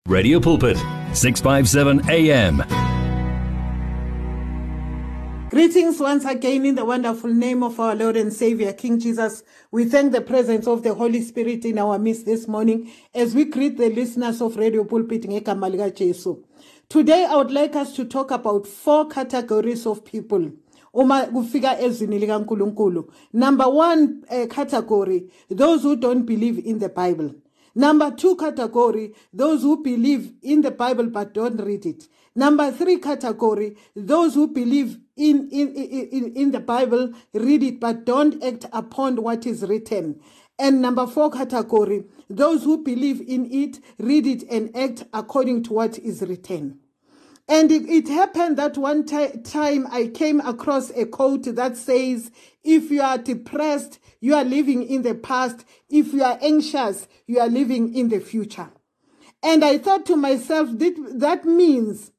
Radio Pulpit, 657 AM. Greetings once again in the wonderful name of our Lord and Savior, King Jesus. We thank the presence of the Holy Spirit in our midst this morning as we greet the listeners of Radio Pulpit ngegama lika Jesu. Today I would like us to talk about 4 categories of people. Uma kufika ezwini lika Nkulunkulu. Number 1 category, those who don't believe in the Bible. Number 2 category, those who believe in the Bible but don't read it. Number 3 category, those who believe in the Bible, read it, but don't act upon what is written. And number 4 category, those who believe in it, read it, and act according to what is written. And it happened that one time I came across a quote that says, if you are depressed, you are living in the past. If you are anxious, you are living in the future. And I thought to myself, that means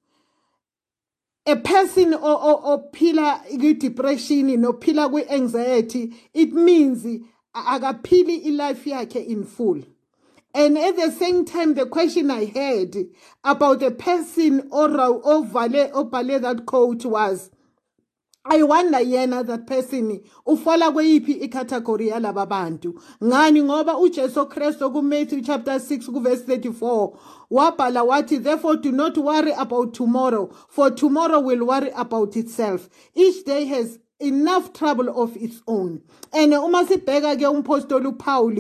a person or phila depression, no phila anxiety, it means akaphili life yakhe in full. And at the same time, the question I had about the person or vale that quote was, I wonder yena that person ufala kweyiphi icategory yalaba bantu. Ngani ngoba uJesu Kristu ku Matthew chapter 6 verse 34 wabhala wathi, therefore do not worry about tomorrow, for tomorrow will worry about itself. Each day has enough trouble of its own. And uma sibheka ke umpostoli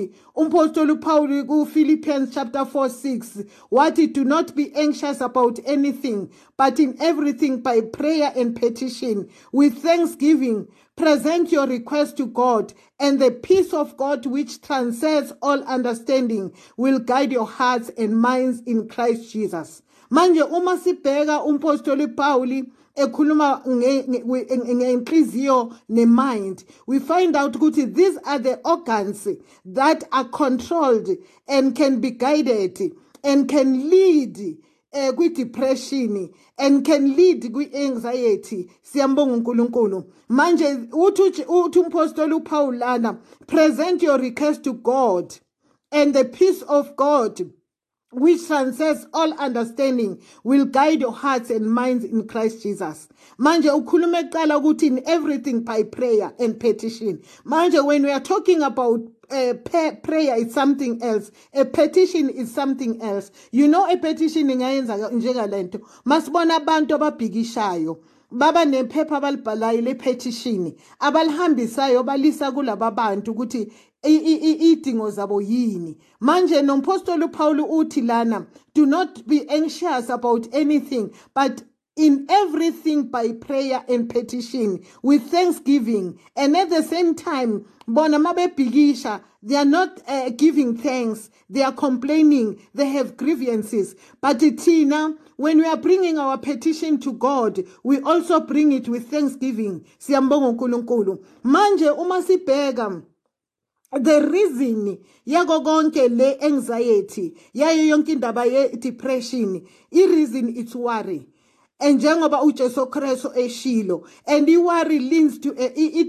Pauli ku Philippians chapter 4:6 wathi, do not be anxious about anything, but in everything by prayer and petition with thanksgiving present your request to God, and the peace of God which transcends all understanding will guide your hearts and minds in Christ Jesus. Manje uma sibheka umpostoli Pauli ekhuluma ngenhliziyo ne-mind, we find out ukuthi these are the organs that are controlled and can be guided and can lead kwi-depression and can lead kwi-anxiety. Siyambonga uNkulunkulu. Manje uthi umpostoli uPaul lana, present your request to God, and the peace of God which transcends all understanding will guide your hearts and minds in Christ Jesus. Manje ukhuluma eqala ukuthi in everything by prayer and petition. Manje when we are talking about prayer is something else, a petition is something else. You know, a petition ingayenza njengalento. Masibona abantu ababhikishayo baba nephepha abalibhalayo le petition abalihambisayo balisa kulaba bantu ukuthi idingo zabo yini. Manje nompostoli uPaul uthi lana, do not be anxious about anything, but in everything by prayer and petition with thanksgiving. And at the same time, bona mabebhikisha, they are not giving thanks, they are complaining, they have grievances. But Tina, when we are bringing our petition to God, we also bring it with thanksgiving. Siyambonga uNkulunkulu. Manje uma sibheka the reason yako konke le anxiety, yayo yonke indaba ye depression, reason it's worry. And njengoba uJesu Kristu eshilo, and worry leads to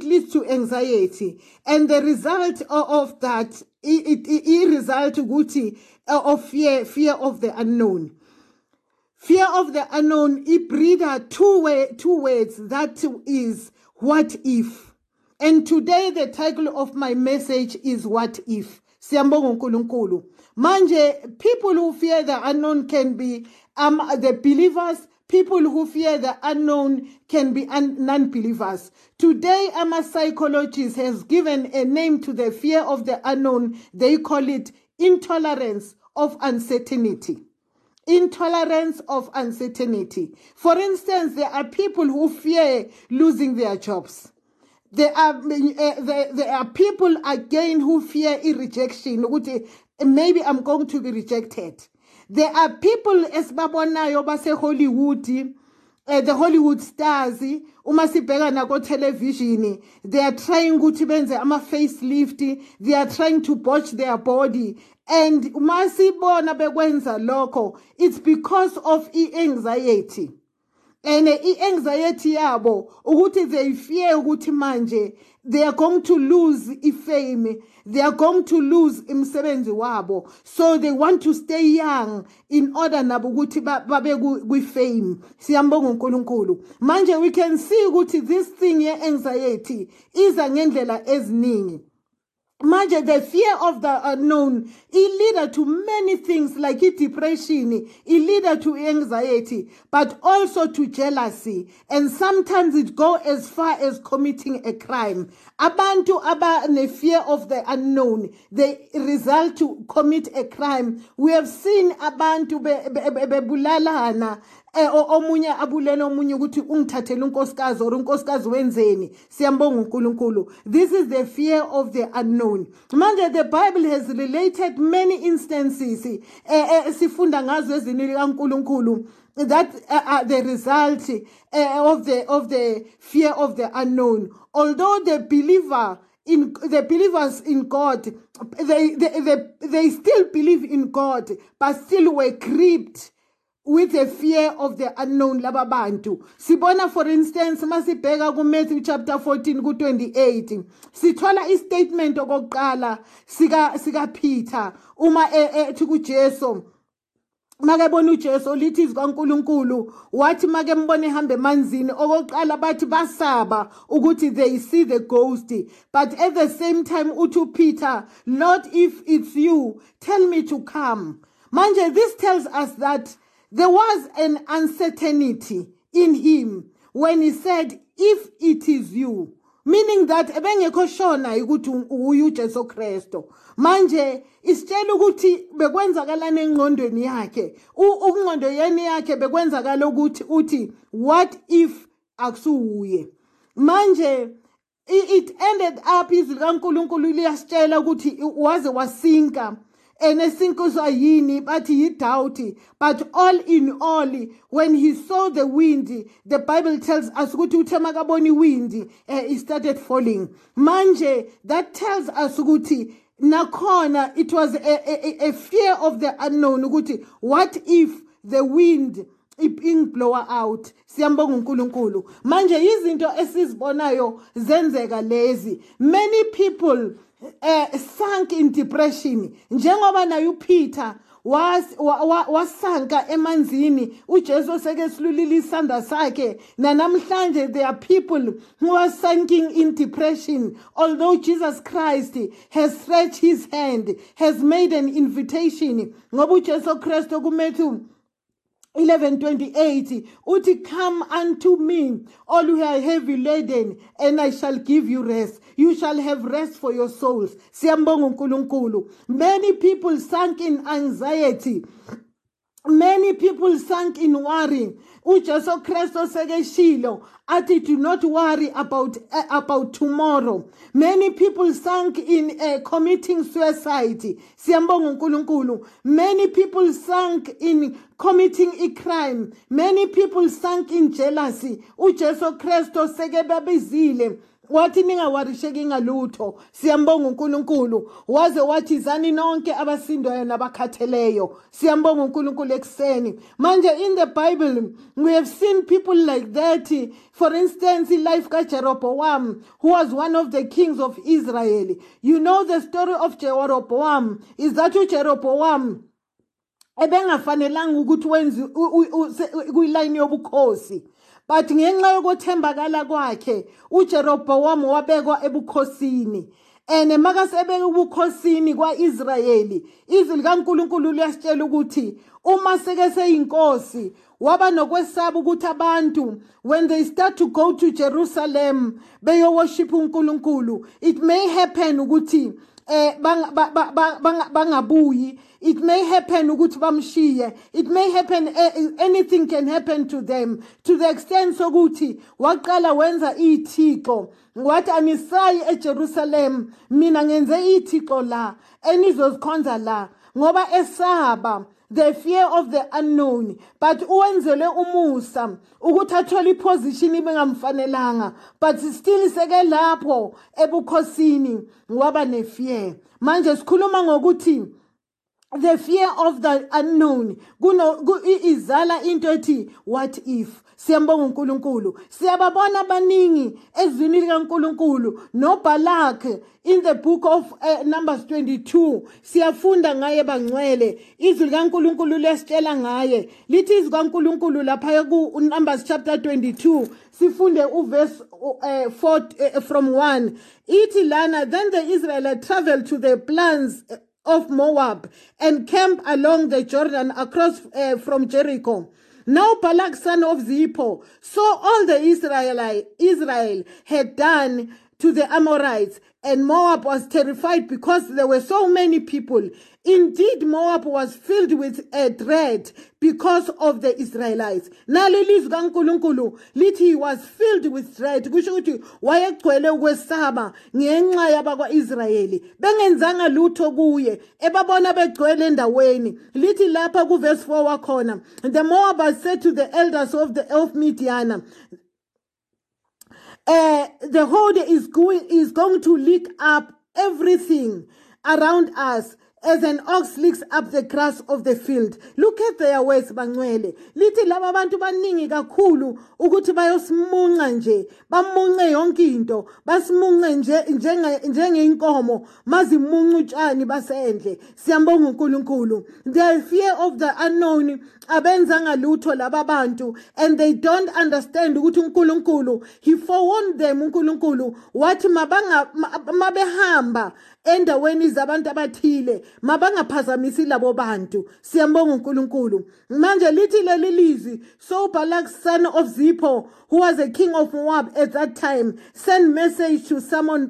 anxiety, and the result of that it result ukuthi of fear of the unknown. Fear of the unknown, it breeds two words, that is what if. And today the title of my message is What If? Siyambonga uNkulunkulu. Manje, people who fear the unknown can be the believers. People who fear the unknown can be non-believers. Today, a psychologist has given a name to the fear of the unknown. They call it intolerance of uncertainty. Intolerance of uncertainty. For instance, there are people who fear losing their jobs. There are people again who fear rejection. Maybe I'm going to be rejected. There are people esibabonayo base Hollywood, the Hollywood stars, uma sibheka nako television, they are trying ukuthi benze ama facelift, they are trying to botch their body, and uma sibona bekwenza lokho, it's because of anxiety. And anxiety yabo ukuthi they fear ukuthi manje they are going to lose fame, they are going to lose imisebenzi wabo. So they want to stay young in order nabo ukuthi babe kwi-fame. Siyambonga uNkulunkulu. Manje we can see ukuthi this thing ye-anxiety iza ngendlela eziningi. Manje, the fear of the unknown, it leads to many things like depression, it leads to anxiety, but also to jealousy. And sometimes it goes as far as committing a crime. Abantu aba fear of the unknown, they result to commit a crime. We have seen abantu bebulalana. Omunye abulelo omunye ukuthi ungithathele unkosikazi or unkosikazi wenzeni. Siyambonga uNkulunkulu. This is the fear of the unknown. Manje, the Bible has related many instances sifunda ngazo ezinili kaNkulunkulu that are the result of the fear of the unknown. Although the believers in God, they still believe in God, but still were gripped with the fear of the unknown laba bantu. Sibona, for instance, masibheka ku Matthew chapter 14 ku 28. Sithola istatement okokuqala sika Peter uma ethi kuJesu. Makebona uJesu lithi zikaNkulunkulu wathi makembona ehamba emanzini okokuqala bathi basaba ukuthi they see the ghost, but at the same time uthi Peter, Lord, if it's you, tell me to come. Manje, this tells us that there was an uncertainty in him when he said, if it is you, meaning that ebengekho shona ukuthi uyu Jesu Kristu. Manje isitshela ukuthi bekwenzakalana engqondweni yakhe. Ungqondo yeni yakhe bekwenzakala ukuthi uthi what if akusuye. Manje it ended up izwi likaNkulunkulu liyasitshela ukuthi waze wasinka. But he doubted. But all in all, when he saw the wind, the Bible tells us wind, he started falling. Manje, that tells us ukuthi nakhona it was a fear of the unknown. What if the wind blower out? Siyambonga uNkulunkulu. Manje izinto esizibonayo zenzeka lezi. Many people sank in depression. Njengoba nayo Peter wasanka emanzini, uJesu sekesilulile isandla sakhe. Namhlanje there are people who are sinking in depression, although Jesus Christ has stretched his hand, has made an invitation. Ngoba uJesu Kristu ku Matthew 11:28 uti, come unto me, all who are heavy laden, and I shall give you rest. You shall have rest for your souls. Siyambonga uNkulunkulu. Many people sank in anxiety. Many people sank in worry. uJesu Kristu sekeshilo athi do not worry about tomorrow. Many people sank in committing suicide. Siyambonga uNkulunkulu. Many people sank in committing a crime. Many people sank in jealousy. uJesu Kristu sekebabizile wathi ningawarisheki ngalutho. Siyambonga uNkulunkulu. Waze wathi zani nonke abasindwayo nabakhatheleyo. Siyambonga uNkulunkulu ekseni. Manje in the Bible we have seen people like that. For instance, in life ka Jeroboam, who was one of the kings of Israel. You know the story of Jeroboam is that Jeroboam ebengafanelanga ukuthi wenze kuyiline yobukhosi. But ngenxa yokuthembakala kwakhe uJeroboam wabekwa ebukhosini. Makasebeka ubukhosini kwaIsrayeli, izwi likaNkulunkulu liyasitshela ukuthi uma seke seyinkosi waba nokwesaba ukuthi abantu when they start to go to Jerusalem beyo worship uNkulunkulu, it may happen ukuthi bangabuyi. It may happen ukuthi bamshiye. It may happen, anything can happen to them, to the extent sokuthi waqala wenza ithixo wathi anisayi eJerusalem, mina ngenze ithixo la enizozikhonza la, ngoba esaba the fear of the unknown. But uwenzele umusa ukuthi athole iposition ibengamfanelanga, but still seke lapho ebukhosini waba nefear. Manje sikhuluma ngokuthi the fear of the unknown izala into ethi what if. Siyambonga uNkulunkulu. Siyababona abaningi ezwini likaNkulunkulu noBalak in the book of Numbers 22. Siyafunda ngaye bangcwele. Izwi likaNkulunkulu lesitshela ngaye. Lithi izwi likaNkulunkulu lapha ku Numbers chapter 22. Sifunde uverse 4 from 1. Ithi lana, then the Israelites traveled to the plains of Moab and camped along the Jordan across from Jericho. Now Balak son of Zippor saw all the Israel had done to the Amorites, and Moab was terrified because there were so many people. Indeed, Moab was filled with dread because of the Israelites. Nalelizwi kaNkulunkulu lithi he was filled with dread. Kusho ukuthi wayegcwele ukwesaba ngenxa yabakwa-Israyeli. Bengenzanga lutho kuye, ebabona begcwele endaweni. Lithi lapha kuverse 4 wakhona, the Moabites said to the elders of Midian, the horde is going to lick up everything around us as an ox licks up the grass of the field. Look at their ways bangcwele. Lithi laba bantu baningi kakhulu ukuthi bayosimunca nje, bamunce yonke into, basimunce nje njengeinkomo, mazimunca utshani basendle. Siyambonga uNkulunkulu. The fear of the unknown abenzanga lutho laba bantu, and they don't understand ukuthi uNkulunkulu, he forewarned them uNkulunkulu wathi mabehamba endaweni zabantu abathile mabangaphazamisi labo bantu. Siyambonga uNkulunkulu. Manje lithi leli lizwi, so Balak son of Zippor, who was a king of Moab at that time, sent message to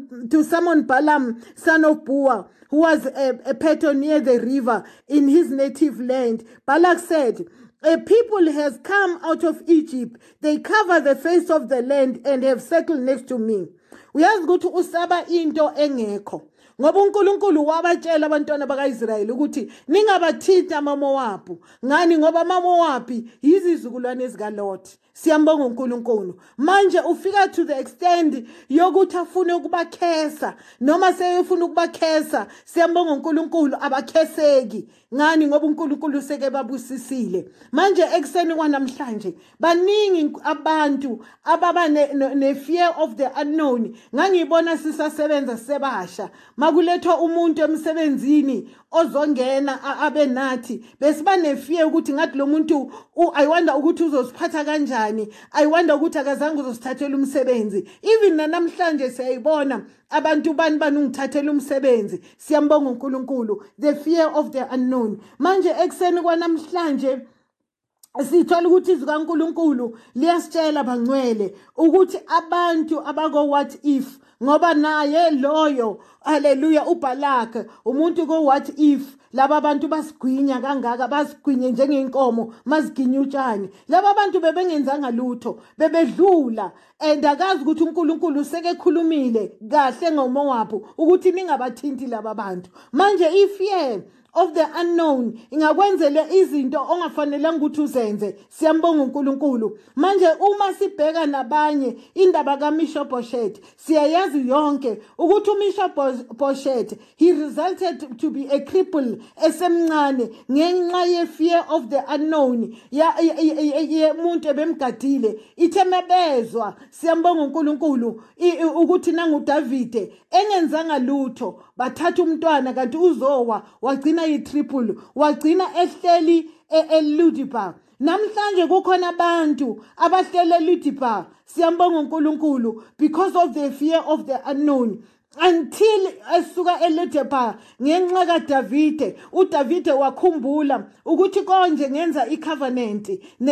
summon Balaam son of Beor, who was a patron near the river in his native land. Balak said, a people has come out of Egypt. They cover the face of the land and have settled next to me. Uyazi ukuthi usaba into engekho. Ngoba uNkulunkulu wabatshela abantwana bakaIsrayeli ukuthi ningabathinta amaMowabi. Ngani? Ngoba amaMowabi yizizukulwane zikaLot. Siyambonga uNkulunkulu. Manje ufika to the extent yokuthi afune ukubakhesa, noma seyefuna ukubakhesa. Siyambonga uNkulunkulu abakheseki. Ngani? Ngoba uNkulunkulu seke babusisile. Manje ekseni kwanamhlanje baningi abantu ababa ne fear of the unknown. Ngangibona sisasebenza sebasha, makulethwa umuntu emsebenzini ozongena abe nathi besiba ne fear ukuthi ngathi lo muntu I wonder ukuthi uzosiphatha kanjani, I wonder ukuthi akazange uzosithathela umsebenzi. Even namhlanje siyayibona abantu bani ungithathela umsebenzi. Siyambonga uNkulunkulu. The fear of the unknown. Manje ekseni kwanamhlanje sithola ukuthi izwi kaNkulunkulu liyasitshela bangcwele ukuthi abantu abako what if, ngoba naye loyo haleluya uBalak umuntu ko what if laba bantu basigwinya kangaka, basigwinye njengeinkomo maziginya utshani. Laba bantu bebengenzanga lutho, bebedlula, and akazi ukuthi uNkulunkulu seke khulumile kahle ngoMowabi ukuthi ningabathinti laba bantu. Manje ifear of the unknown ingakwenzele izinto ongafanelanga ukuthi uzenze. Siyambonga uNkulunkulu. Manje uma sibheka nabanye indaba kaMishoboshet, siyayazi yonke ukuthi uMishoboshet he resulted to be a cripple esemncane ngenxa ye fear of the unknown ye muntu ebemgadile ithemebezwa. Siyambonga uNkulunkulu ukuthi nanguDavide engenzanga lutho, bathatha umntwana kanti uzowa wagcina yitriple, wagcina ehleli eLudiba. Namhlanje kukhona abantu abahlele eLudiba. Siyambonga uNkulunkulu because of the fear of the unknown. Until esuka eLudiba ngenxa kaDavide, uDavide wakhumbula ukuthi konje ngenza icovenant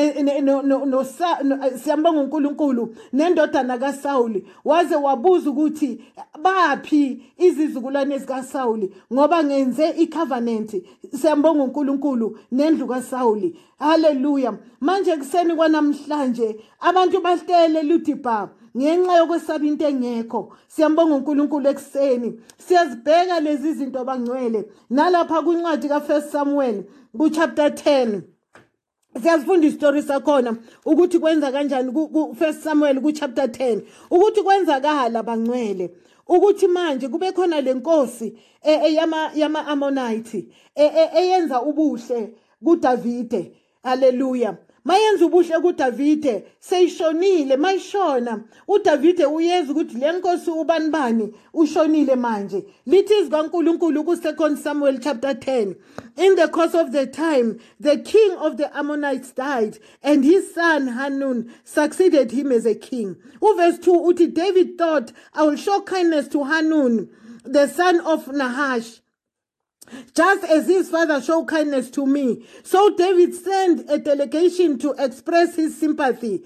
siyambonga uNkulunkulu nendodana kaSawuli, waze wabuza ukuthi baphi izizukulwane zikaSawuli ngoba ngenze icovenant. Siyambonga uNkulunkulu nendlu kaSawuli. Hallelujah. Manje kuseni kwanamhlanje abantu bahlele eLudiba ngenxa yokwesaba into engekho. Siyambonga uNkulunkulu ekseni. Siyazibheka lezi zinto bangcwele nalapha kwincwadi ka1 Samuel ku chapter 10. siyasifunda istory sakhona ukuthi kwenza kanjani ku 1 Samuel ku chapter 10 ukuthi kwenzakala bangcwele ukuthi manje kube khona lenkosi yama Ammonite eyenza ubuhle kuDavide. Hallelujah. Mayenza ubuhle kuDavide seyishonile mayishona uDavide uyeza ukuthi lenkosi ubanibani ushonile manje. Lithi izikaNkulunkulu ku 2 Samuel chapter 10, in the course of the time the king of the Ammonites died and his son Hanun succeeded him as a king. Verse 2 uthi David thought, I will show kindness to Hanun the son of Nahash, just as his father showed kindness to me. So David sent a delegation to express his sympathy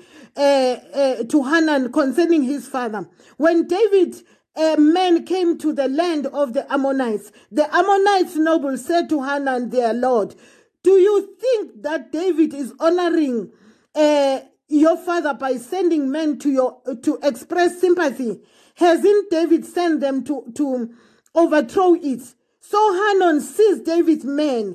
to Hanan concerning his father. When David men came to the land of the Ammonites nobles said to Hanan their lord, do you think that David is honoring your father by sending men to express sympathy? Hasn't David sent them to overthrow it? So Hanan seized David's men,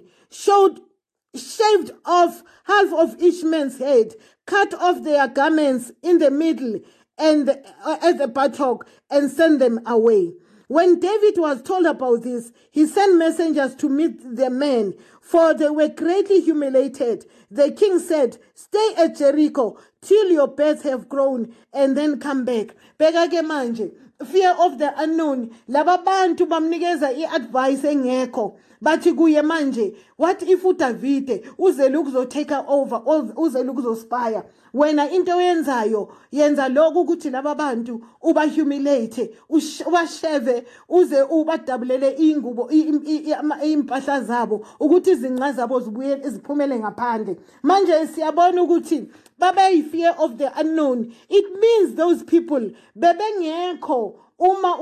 shaved off half of each man's head, cut off their garments in the middle and at the buttock, and sent them away. When David was told about this, he sent messengers to meet the men, for they were greatly humiliated. The king said, stay at Jericho till your birds have grown, and then come back. Beka-ke manje, fear of the unknown. Laba bantu bamnikeza i-advice engekho. Bathi kuye manje, what if uDavide uzele ukuzotake over, uzele ukuzospire? Wena into oyenzayo yenza lokho ukuthi laba bantu ubahumiliate, ubasheve, uze ubadabulele ingubo impahla zabo ukuthi izinqa zabo zibuye ziphumele ngaphandle. Manje siyabona ukuthi babe fear of the unknown. It means those people bebengekho uma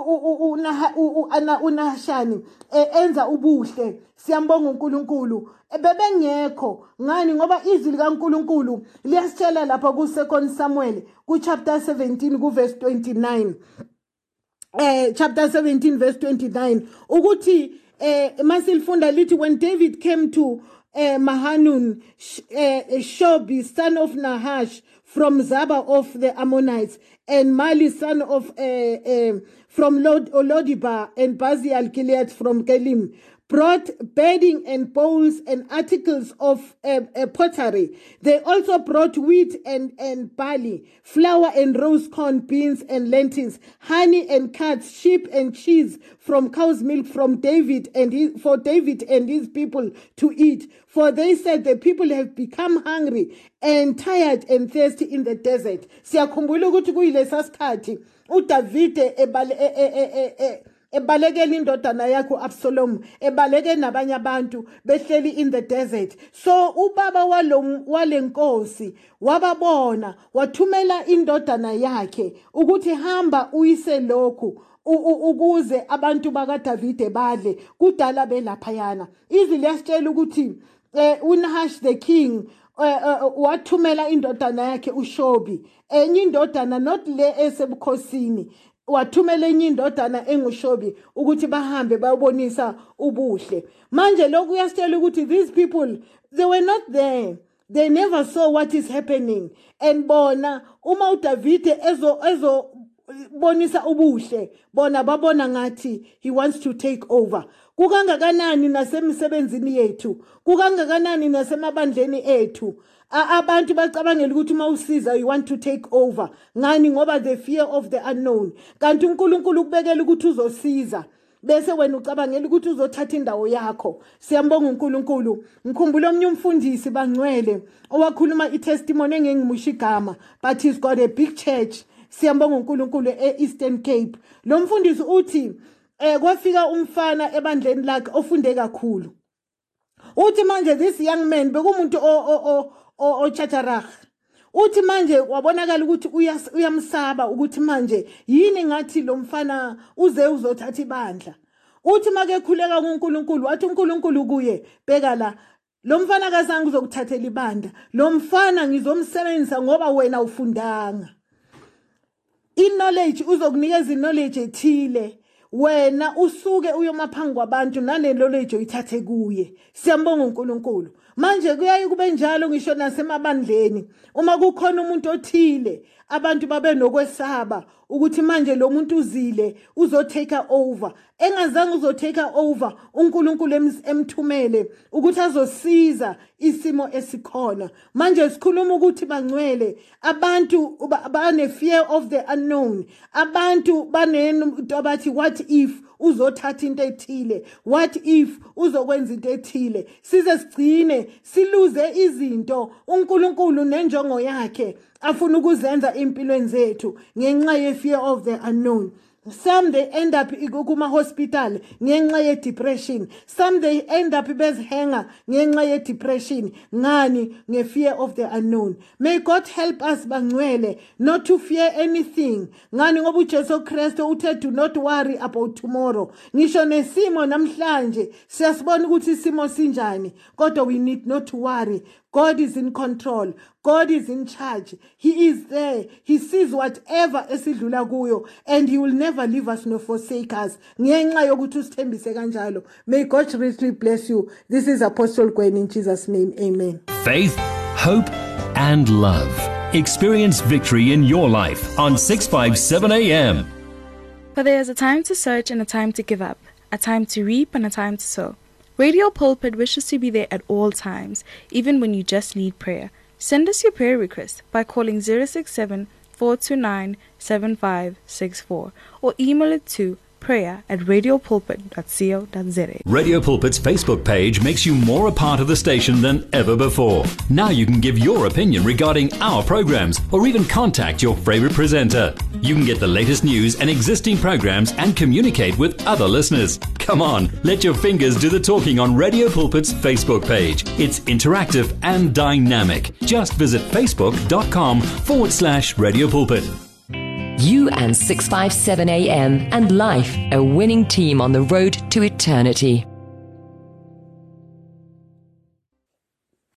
unahashani enza ubuhle. Siyambonga uNkulunkulu bebengekho ngani ngoba izwi likaNkulunkulu liyasitshela lapha ku 2 Samuel ku chapter 17 ku verse 29. Chapter 17 verse 29 ukuthi masilifunda lithi when David came to Mahanun, Shobi son of Nahash from Zaba of the Ammonites, and Mali son of from Lodibar, and Bazial Gilead from Kelim, brought bedding and bowls and articles of pottery. They also brought wheat and barley, flour and roast corn, beans and lentils, honey and curds, sheep and cheese from cow's milk from David for David and his people to eat. For they said the people have become hungry and tired and thirsty in the desert. Siyakhumbula ukuthi kuyilesa sikhathi uDavide ebalekela indodana yakho Absalom, ebaleke nabanye abantu behleli in the desert. So ubaba walenkosi wababona, wathumela indodana yakhe ukuthi hamba uyise lokhu ukuze abantu bakaDavide badle kudala belaphayana. Izwi liyasitshela ukuthi uNahash the king wathumela indodana yakhe uShobi, enye indodana not le esebukhosini, wathumela enye indodana engushobi ukuthi bahambe bayobonisa ubuhle. Manje lokhu uyasitshela ukuthi these people, they were not there. They never saw what is happening. And bona uma uDavide ezo bonisa ubuhle, bona babona ngathi he wants to take over. Kukangakanani nasemsebenzini yethu, kukangakanani nasemabandleni ethu, abantu bacabangela ukuthi uma usiza you want to take over. Ngani ngoba the fear of the unknown. Kanti uNkulunkulu ukubekela ukuthi uzosiza, bese wena ucabangela ukuthi uzothatha indawo yakho. Siyambonga uNkulunkulu. Ngikhumbula omnye umfundisi bangcwele owakhuluma itestimony engengimusha igama, but he's got a big church. Siyambonga uNkulunkulu eEastern Cape. Lo mfundisi uthi kwafika umfana ebandleni lakhe ofunde kakhulu. Uthi manje this young man bekumuntu ochacharach. Uthi manje wabonakala ukuthi uyamsaba ukuthi manje yini ngathi lo mfana uzothatha ibandla. Uthi make khuleka kuNkulunkulu, wathi uNkulunkulu kuye, bheka la, lo mfana kazange uzokuthathela ibandla. Lo mfana ngizomsebenzisa ngoba wena ufundanga. Knowledge uzokunikeza knowledge ethile, wena usuke uyomaphangi kwabantu nale knowledge uyithathe kuye. Siyambonga uNkulunkulu. Manje kuyaye kube njalo ngisho nasemabandleni uma kukhona umuntu othile abantu babe nokwesaba ukuthi manje lo muntu uzile uzotake over engazange uzotake over uNkulunkulu emthumele ukuthi azosiza isimo esikhona. Manje sikhuluma ukuthi bangcwele abantu bane fear of the unknown, abantu banento abathi what if uzothatha into ethile, what if uzokwenza into ethile, size sigcine siluze izinto uNkulunkulu nenjongo yakhe afuna ukuzenza empilweni zethu ngenxa ye fear of the unknown. Some they end up kuma hospital ngenxa ye depression, some they end up bezhenga ngenxa ye depression ngani nge fear of the unknown. May God help us bangcwele not to fear anything. Ngani ngoba uJesu Kristu uthe do not worry about tomorrow. Ngisho nesimo namhlanje siyasibona ukuthi isimo sinjani, kodwa we need not to worry. God is in control. God is in charge. He is there. He sees whatever esidlula kuyo, and he will never leave us nor forsake us. Ngenxa yokuthi usithembise kanjalo. May God richly bless you. This is Apostle Gwen in Jesus' name. Amen. Faith, hope, and love. Experience victory in your life on 657 AM. For there is a time to search and a time to give up, a time to reap and a time to sow. Radio Pulpit wishes to be there at all times, even when you just need prayer. Send us your prayer request by calling 067-429-7564 or email it to prayer@radiopulpit.co.za. Radio Pulpit's Facebook page makes you more a part of the station than ever before. Now you can give your opinion regarding our programs or even contact your favorite presenter. You can get the latest news and existing programs and communicate with other listeners. Come on, let your fingers do the talking on Radio Pulpit's Facebook page. It's interactive and dynamic. Just visit facebook.com/Radio Pulpit. You and 657 AM and Life, a winning team on the road to eternity.